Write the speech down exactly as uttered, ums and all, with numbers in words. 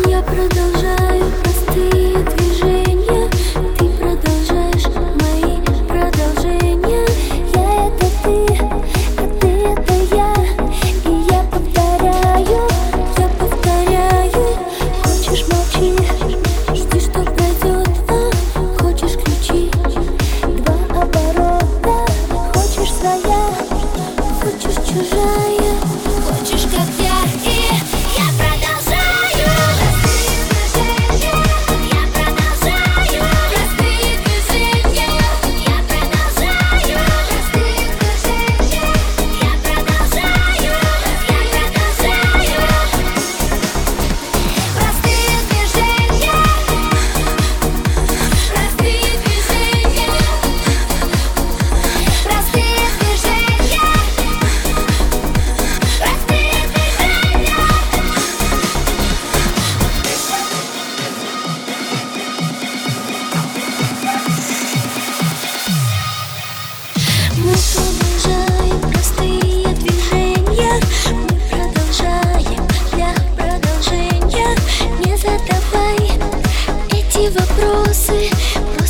Я продолжаю простые движения, ты продолжаешь мои продолжения. Я это ты, а ты это я. И я повторяю, я повторяю. Хочешь — молчи, жди, что пройдет. а Хочешь — ключи, два оборота. Хочешь — своя, хочешь — чужая. Хочешь, как я, и я продолжаю. Я продолжаю. Простые движения. Я продолжаю. Простые движения. Я продолжаю. Я продолжаю. Простые движения. Простые движения. Простые движения. Мы продолжаем простые движения. Мы продолжаем для продолжения. Не задавай эти вопросы.